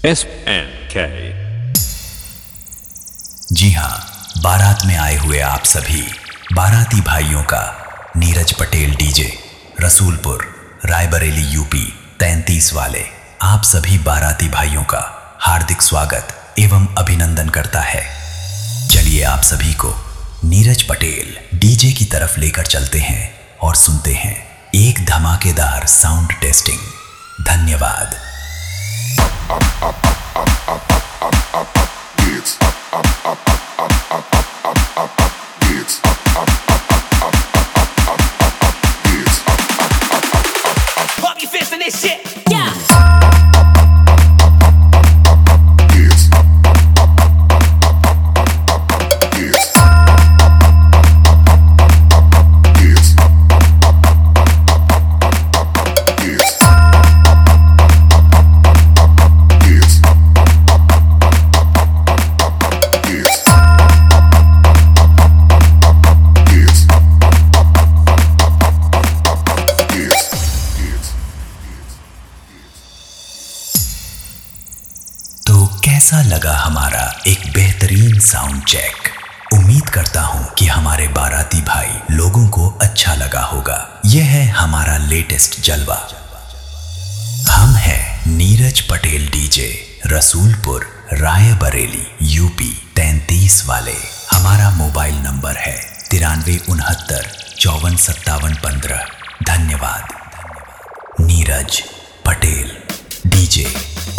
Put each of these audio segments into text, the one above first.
SNK। जी हाँ, बारात में आए हुए आप सभी बाराती भाइयों का नीरज पटेल डीजे रसूलपुर रायबरेली यूपी 33 वाले आप सभी बाराती भाइयों का हार्दिक स्वागत एवं अभिनंदन करता है। चलिए आप सभी को नीरज पटेल डीजे की तरफ लेकर चलते हैं और सुनते हैं एक धमाकेदार साउंड टेस्टिंग। धन्यवाद। Pump your fist in this shit. Yeah. कैसा लगा हमारा एक बेहतरीन साउंड चेक। उम्मीद करता हूं कि हमारे बाराती भाई लोगों को अच्छा लगा होगा। यह है हमारा लेटेस्ट जलवा। हम हैं नीरज पटेल डीजे रसूलपुर रायबरेली यूपी 33 वाले। हमारा मोबाइल नंबर है 93 69 54 57 15। धन्यवाद। नीरज पटेल डीजे।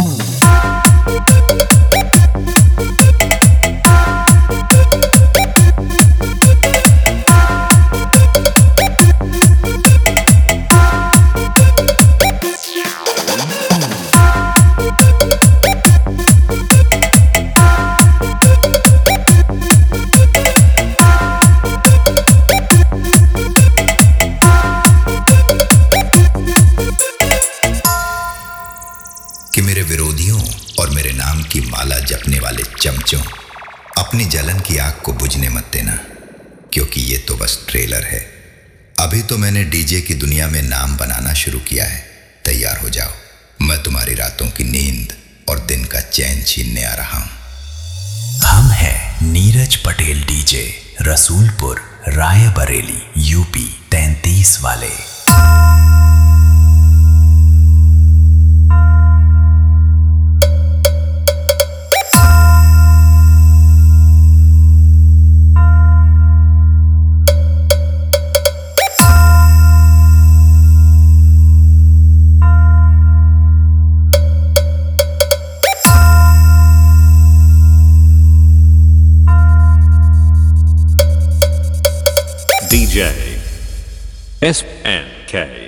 कि मेरे विरोधियों और मेरे नाम की माला जपने वाले चमचों, अपनी जलन की आग को बुझने मत देना, क्योंकि ये तो बस ट्रेलर है। अभी तो मैंने डीजे की दुनिया में नाम बनाना शुरू किया है। तैयार हो जाओ, मैं तुम्हारी रातों की नींद और दिन का चैन छीनने आ रहा हूं। हम हैं नीरज पटेल डीजे रसूलपुर रायबरेली यूपी 33 वाले। DJ SNK।